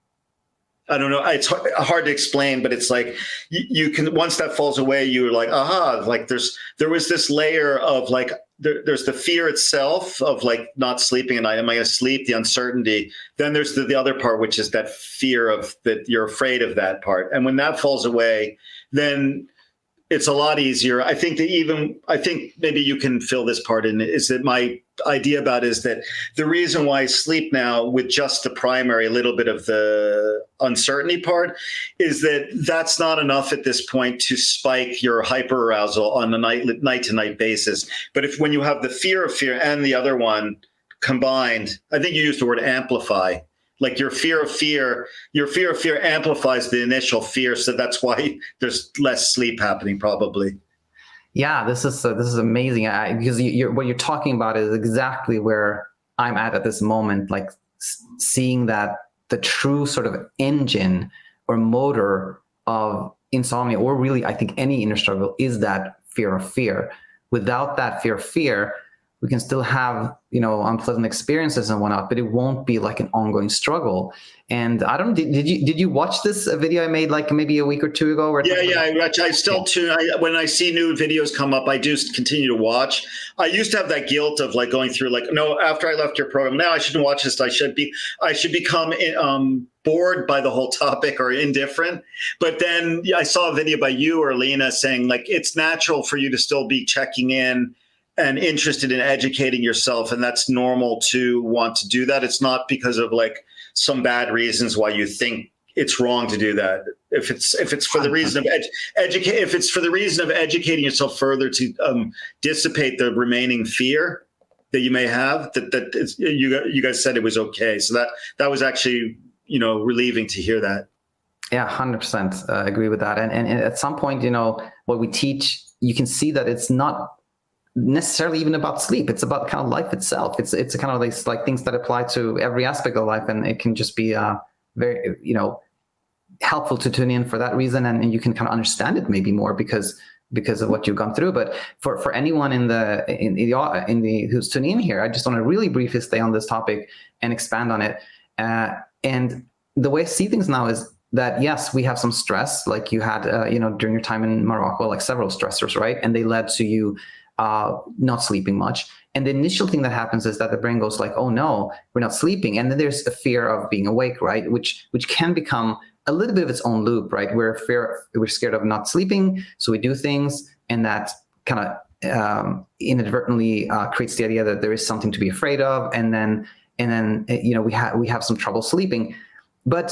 I don't know. It's hard to explain, but it's like you, you can, once that falls away, you're like, aha, like there's, there was this layer of like, there, there's the fear itself of like not sleeping at night. Am I going to sleep? The uncertainty. Then there's the, the other part, which is that fear of that you're afraid of that part. And when that falls away, then it's a lot easier. I think that even, I think maybe you can fill this part in, is that my idea about it is that the reason why I sleep now with just the primary, a little bit of the uncertainty part, is that that's not enough at this point to spike your hyperarousal on a night, night to night basis. But if when you have the fear of fear and the other one combined, I think you used the word amplify. Like your fear of fear, your fear of fear amplifies the initial fear. So that's why there's less sleep happening probably. Yeah, this is uh, this is amazing I, because you, you're, what you're talking about is exactly where I'm at at this moment, like s- seeing that the true sort of engine or motor of insomnia, or really I think any inner struggle, is that fear of fear. Without that fear of fear, we can still have, you know, unpleasant experiences and whatnot, but it won't be like an ongoing struggle. And I don't, did, did you did you watch this video I made like maybe a week or two ago? Where yeah, yeah, I, I still yeah. tune. I, when I see new videos come up, I do continue to watch. I used to have that guilt of like going through like, no, after I left your program, now I shouldn't watch this. I should be, I should become um, bored by the whole topic or indifferent. But then yeah, I saw a video by you or Lena saying like, it's natural for you to still be checking in and interested in educating yourself. And that's normal to want to do that. It's not because of like some bad reasons why you think it's wrong to do that. If it's if it's for the reason of ed- educate, if it's for the reason of educating yourself further to um, dissipate the remaining fear that you may have, that that it's, you you guys said it was okay. So that that was actually, you know, relieving to hear that. Yeah, one hundred percent uh, agree with that. And, and and at some point, you know, what we teach, you can see that it's not necessarily even about sleep. It's about kind of life itself. It's it's kind of like, like things that apply to every aspect of life, and it can just be uh, very, you know, helpful to tune in for that reason, and, and you can kind of understand it maybe more because because of what you've gone through. But for, for anyone in the in, in the in the who's tuning in here, I just want to really briefly stay on this topic and expand on it. Uh, and the way I see things now is that yes, we have some stress, like you had, uh, you know, during your time in Morocco, like several stressors, right? And they led to you uh, not sleeping much. And the initial thing that happens is that the brain goes like, oh no, we're not sleeping. And then there's a fear of being awake, right? Which which can become a little bit of its own loop, right? We're fear, we're scared of not sleeping, so we do things, and that kind of um, inadvertently uh, creates the idea that there is something to be afraid of, and then and then you know we have we have some trouble sleeping. But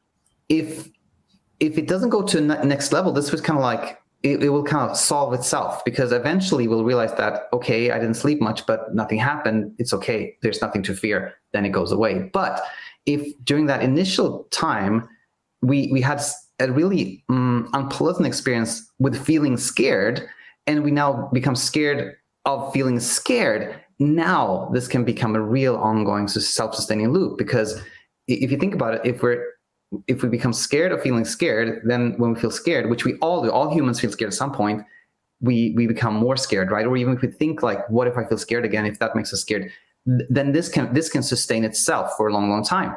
if if it doesn't go to a next level, this was kind of like it, it will kind of solve itself, because eventually we'll realize that, okay, I didn't sleep much, but nothing happened. It's okay. There's nothing to fear. Then it goes away. But if during that initial time, we we had a really um, unpleasant experience with feeling scared, and we now become scared of feeling scared, now this can become a real ongoing self-sustaining loop. Because if you think about it, if we're if we become scared of feeling scared, then when we feel scared, which we all do, all humans feel scared at some point, we we become more scared, right? Or even if we think like, what if I feel scared again? If that makes us scared, then this can this can sustain itself for a long, long time.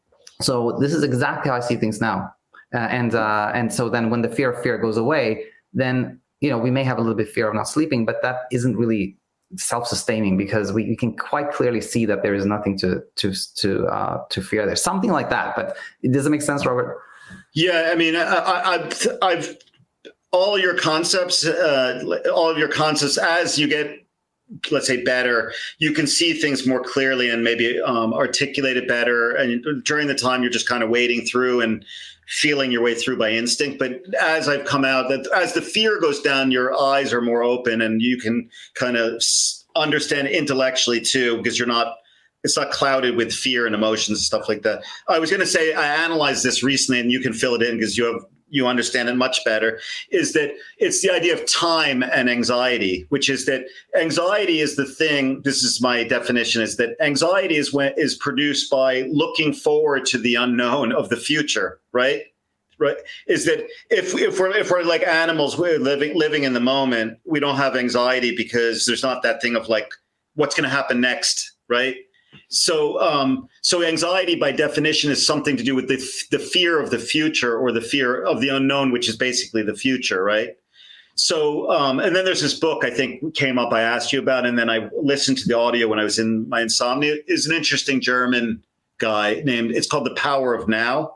So this is exactly how I see things now. Uh, and uh, and so then when the fear of fear goes away, then, you know, we may have a little bit of fear of not sleeping, but that isn't really self-sustaining, because we, we can quite clearly see that there is nothing to to to uh, to fear there. Something like that. But does it make sense, Robert? Yeah, I mean, I, I, I've I've all your concepts, uh, all of your concepts, as you get, let's say, better, you can see things more clearly and maybe um, articulate it better. And during the time, you're just kind of wading through and feeling your way through by instinct. But as I've come out, that as the fear goes down, your eyes are more open and you can kind of understand intellectually too, because you're not, it's not clouded with fear and emotions and stuff like that. I was going to say, I analyzed this recently, and you can fill it in because you have, you understand it much better, is that it's the idea of time and anxiety, which is that anxiety is the thing, this is my definition, is that anxiety is when is produced by looking forward to the unknown of the future, right? right? Is that if if we're if we're like animals, we're living living in the moment, we don't have anxiety because there's not that thing of like what's going to happen next, right? So um, so anxiety by definition is something to do with the the fear of the future or the fear of the unknown, which is basically the future, right? So um, and then there's this book I think came up I asked you about, and then I listened to the audio when I was in my insomnia. Is an interesting German guy named, it's called The Power of Now.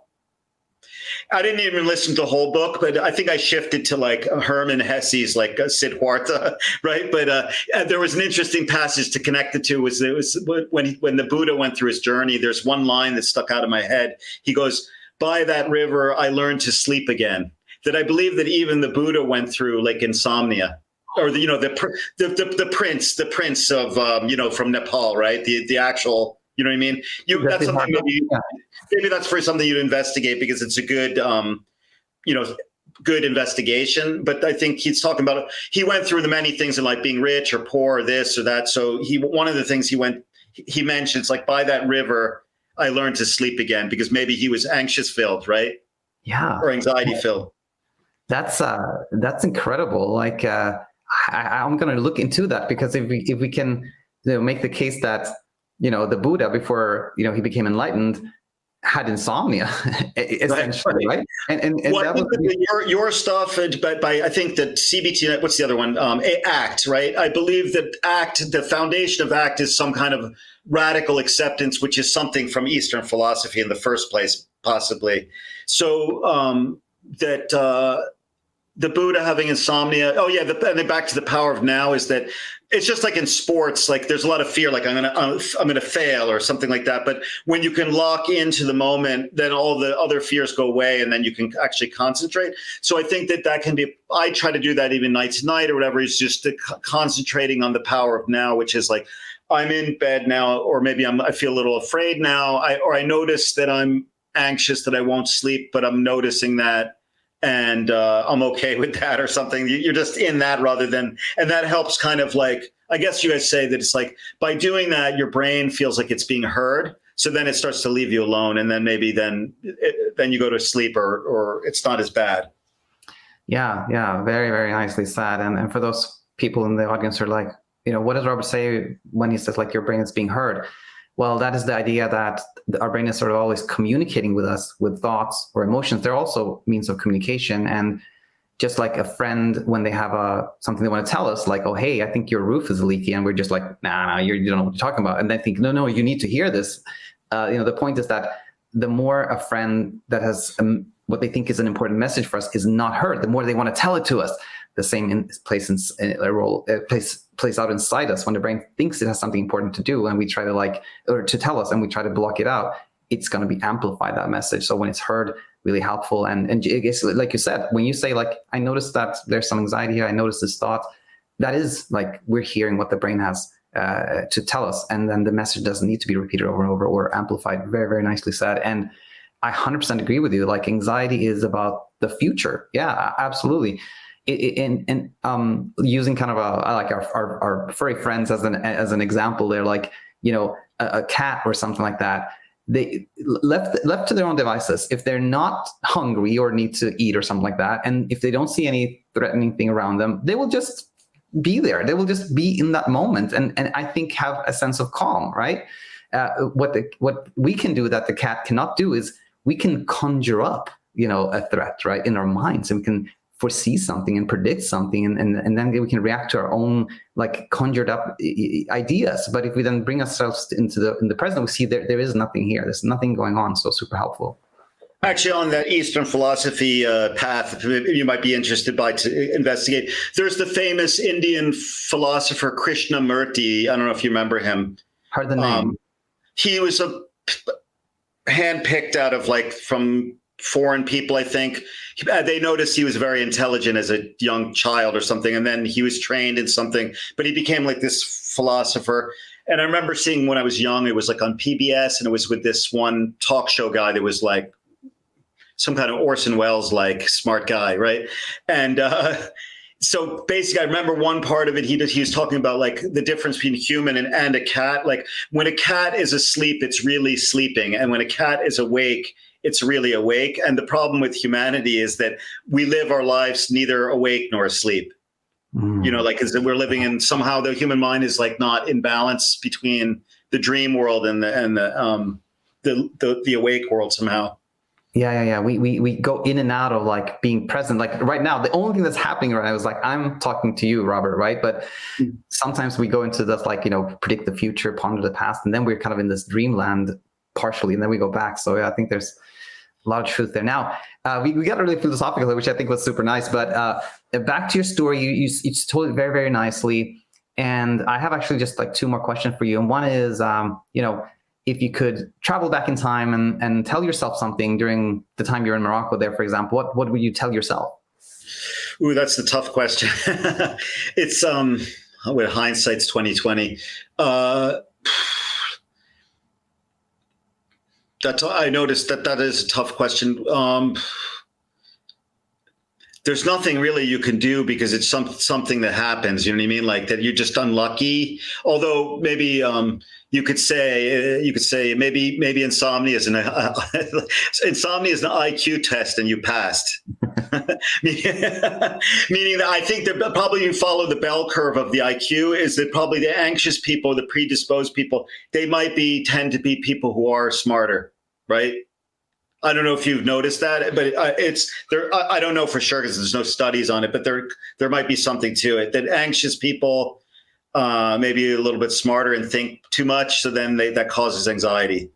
I didn't even listen to the whole book, but I think I shifted to like Hermann Hesse's like uh, Siddhartha, right? But uh, there was an interesting passage to connect the two. Was it was when he, when the Buddha went through his journey. There's one line that stuck out of my head. He goes, "By that river, I learned to sleep again." That I believe that even the Buddha went through like insomnia, or the, you know the the the, the prince, the prince of um, you know from Nepal, right? The the actual. You know what I mean? You, that's something maybe, yeah. maybe that's for something you'd investigate because it's a good, um, you know, good investigation. But I think he's talking about, he went through the many things in like being rich or poor or this or that. So he, one of the things he went, he mentions like by that river, I learned to sleep again because maybe he was anxious filled, right? Yeah. Or anxiety filled. That's, uh, that's incredible. Like, uh, I, I'm going to look into that because if we, if we can you know, make the case that, you know, the Buddha, before, you know, he became enlightened, had insomnia, essentially, right? right? And, and, and well, that was your, your stuff, but by, I think that C B T, what's the other one? Um, ACT, right? I believe that ACT, the foundation of ACT is some kind of radical acceptance, which is something from Eastern philosophy in the first place, possibly. So um, that uh, the Buddha having insomnia, oh yeah, the, and then back to the power of now is that it's just like in sports, like there's a lot of fear, like I'm gonna I'm, I'm gonna fail or something like that. But when you can lock into the moment, then all the other fears go away, and then you can actually concentrate. So I think that that can be. I try to do that even night to night or whatever. Is just to c- concentrating on the power of now, which is like I'm in bed now, or maybe I'm I feel a little afraid now, I, or I notice that I'm anxious that I won't sleep, but I'm noticing that. And uh, I'm okay with that or something. You're just in that rather than, and that helps kind of like, I guess you guys say that it's like by doing that, your brain feels like it's being heard. So then it starts to leave you alone. And then maybe then, it, then you go to sleep or, or it's not as bad. Yeah. Yeah. Very, very nicely said. And, and for those people in the audience who are like, you know, what does Robert say when he says like your brain is being heard? Well, that is the idea that our brain is sort of always communicating with us with thoughts or emotions. They're also means of communication. And just like a friend, when they have a something they want to tell us, like, oh, hey, I think your roof is leaky. And we're just like, nah, nah, you're, you don't know what you're talking about. And they think, no, no, you need to hear this. Uh, you know, the point is that the more a friend that has um, what they think is an important message for us is not heard, the more they want to tell it to us. The same in place in, in a role uh, plays plays out inside us when the brain thinks it has something important to do, and we try to like or to tell us, and we try to block it out. It's going to be amplify that message. So when it's heard, really helpful. And and I guess like you said, when you say like I noticed that there's some anxiety here, I noticed this thought, that is like we're hearing what the brain has uh, to tell us, and then the message doesn't need to be repeated over and over or amplified. Very very nicely said. And I one hundred percent agree with you. Like anxiety is about the future. Yeah, absolutely. And and um, using kind of a like our, our our furry friends as an as an example, they're like you know a, a cat or something like that. They left left to their own devices. If they're not hungry or need to eat or something like that, and if they don't see any threatening thing around them, they will just be there. They will just be in that moment, and and I think have a sense of calm. Right? Uh, what the what we can do that the cat cannot do is we can conjure up you know a threat right in our minds, and we can foresee something and predict something, and, and, and then we can react to our own like conjured up ideas. But if we then bring ourselves into the in the present, we see there there is nothing here. There's nothing going on. So super helpful. Actually, on that Eastern philosophy uh, path, you might be interested by to investigate. There's the famous Indian philosopher Krishnamurti. I don't know if you remember him. Heard the name. Um, he was a handpicked out of like from foreign people, I think. They noticed he was very intelligent as a young child or something, and then he was trained in something, but he became like this philosopher. And I remember seeing when I was young, it was like on P B S, and it was with this one talk show guy that was like some kind of Orson Welles like smart guy, right? And uh, so basically, I remember one part of it. He he was talking about like the difference between human and, and a cat. Like when a cat is asleep, it's really sleeping, and when a cat is awake, it's really awake. And the problem with humanity is that we live our lives neither awake nor asleep. Mm. You know, like, because we're living in, somehow the human mind is like not in balance between the dream world and the and the um the the, the awake world somehow. Yeah, yeah, yeah. We, we we go in and out of like being present. Like right now, the only thing that's happening right now is like I'm talking to you, Robert, right? But mm. sometimes we go into this like, you know, predict the future, ponder the past, and then we're kind of in this dreamland partially, and then we go back. So yeah, I think there's a lot of truth there. Now, uh, we, we got really philosophical, which I think was super nice. But uh, back to your story, you, you you told it very, very nicely. And I have actually just like two more questions for you. And one is, um, you know, if you could travel back in time and, and tell yourself something during the time you're in Morocco there, for example, what, what would you tell yourself? Ooh, that's the tough question. It's, um, with hindsight's twenty twenty. Uh, that's, I noticed that that is a tough question. Um, there's nothing really you can do because it's some, something that happens, you know what I mean? Like that you're just unlucky. Although maybe, um, you could say, you could say maybe, maybe insomnia is an, uh, insomnia is an I Q test and you passed. Meaning that I think that probably you follow the bell curve of the I Q is that probably the anxious people, the predisposed people, they might be, tend to be people who are smarter, right? I don't know if you've noticed that, but it's there. I don't know for sure because there's no studies on it, but there, there might be something to it that anxious people, Uh, maybe a little bit smarter and think too much. So then they, that causes anxiety.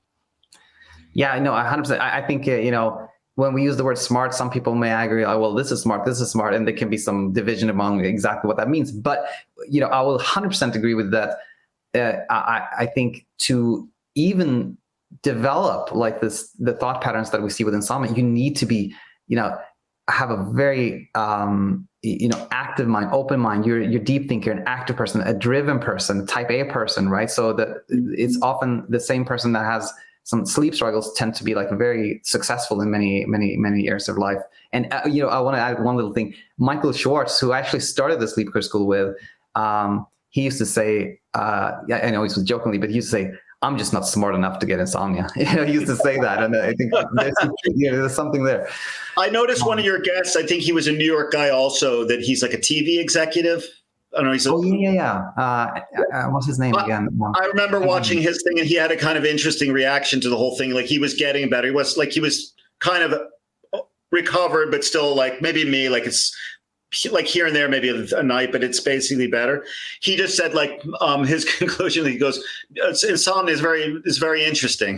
Yeah, no, one hundred percent. I, I think, uh, you know, when we use the word smart, some people may agree, oh, well, this is smart, this is smart. And there can be some division among exactly what that means. But, you know, I will one hundred percent agree with that. Uh, I, I think to even develop like this, the thought patterns that we see with insomnia, you need to be, you know, have a very, um, you know, active mind, open mind. You're you're deep thinker, an active person, a driven person, type A person, right? So that it's often the same person that has some sleep struggles tend to be like very successful in many, many, many areas of life. And, uh, you know, I want to add one little thing. Michael Schwartz, who actually started the Sleep Cure School with, um, he used to say, uh, I know he was jokingly, but he used to say, I'm just not smart enough to get insomnia. You know, he used to say that. And I think there's, you know, there's something there. I noticed one of your guests, I think he was a New York guy also, that he's like a T V executive. I don't know. He's a, oh, yeah, yeah. Uh, uh, what's his name again? I remember watching his thing and he had a kind of interesting reaction to the whole thing. Like he was getting better. He was like, he was kind of recovered, but still like maybe me, like it's like here and there, maybe a night, but it's basically better. He just said like um, his conclusion, he goes, insomnia is very, is very interesting.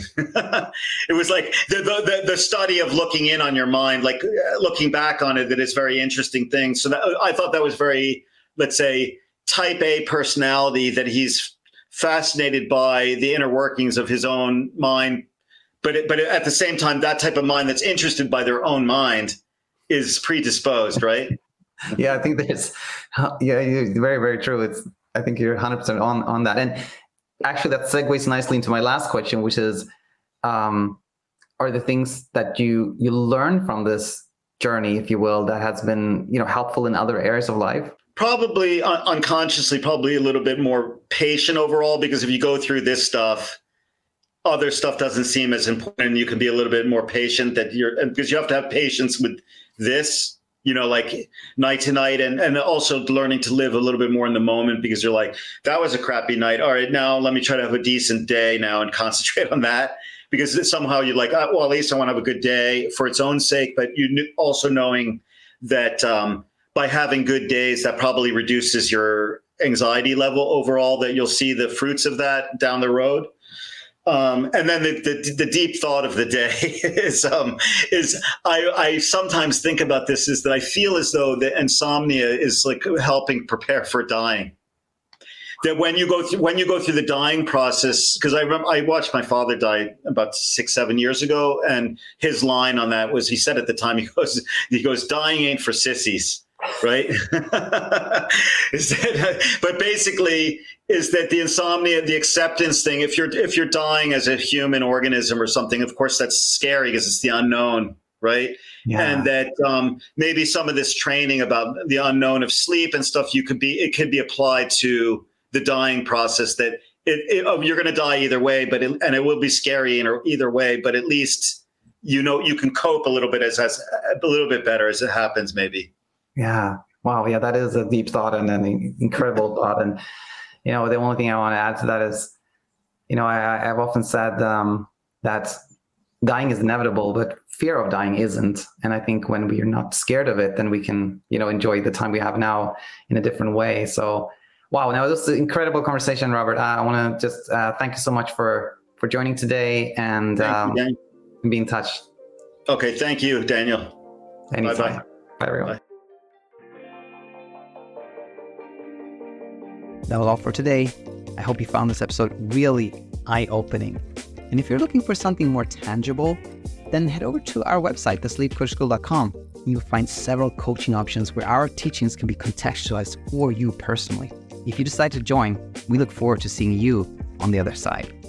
It was like the, the, the study of looking in on your mind, like looking back on it, that it's very interesting thing. So that, I thought that was very, let's say, type A personality, that he's fascinated by the inner workings of his own mind. But, it, but at the same time, that type of mind that's interested by their own mind is predisposed, right? Yeah, I think there's, yeah, very, very true. It's, I think you're one hundred percent on, on that. And actually that segues nicely into my last question, which is, um, are the things that you, you learn from this journey, if you will, that has been, you know, helpful in other areas of life? Probably un- unconsciously, probably a little bit more patient overall, because if you go through this stuff, other stuff doesn't seem as important. And you can be a little bit more patient that you're, because you have to have patience with this, you know, like night to night, and, and also learning to live a little bit more in the moment, because you're like, that was a crappy night. All right, now let me try to have a decent day now and concentrate on that, because somehow you're like, oh, well, at least I want to have a good day for its own sake. But you also knowing that um, by having good days, that probably reduces your anxiety level overall, that you'll see the fruits of that down the road. Um, and then the, the, the deep thought of the day is, um, is I, I sometimes think about this, is that I feel as though the insomnia is like helping prepare for dying. That when you go through, when you go through the dying process, because I remember I watched my father die about six, seven years ago, and his line on that was, he said at the time, he goes, he goes, dying ain't for sissies. Right. Is that, but basically is that the insomnia, the acceptance thing, if you're, if you're dying as a human organism or something, of course, that's scary because it's the unknown. Right. Yeah. And that um, maybe some of this training about the unknown of sleep and stuff, you could be, it could be applied to the dying process, that it, it, oh, you're going to die either way, but it, and it will be scary in either way, but at least you know, you can cope a little bit as, as a little bit better as it happens, maybe. Yeah. Wow. Yeah, that is a deep thought and an incredible thought. And, you know, the only thing I want to add to that is, you know, I, I've often said um, that dying is inevitable, but fear of dying isn't. And I think when we are not scared of it, then we can, you know, enjoy the time we have now in a different way. So, wow. Now, this is an incredible conversation, Robert. Uh, I want to just uh, thank you so much for, for joining today and um, you, be in touch. Okay. Thank you, Daniel. Anytime. Bye-bye. Bye, everyone. Bye. That was all for today. I hope you found this episode really eye-opening. And if you're looking for something more tangible, then head over to our website, the sleep coach school dot com. You'll find several coaching options where our teachings can be contextualized for you personally. If you decide to join, we look forward to seeing you on the other side.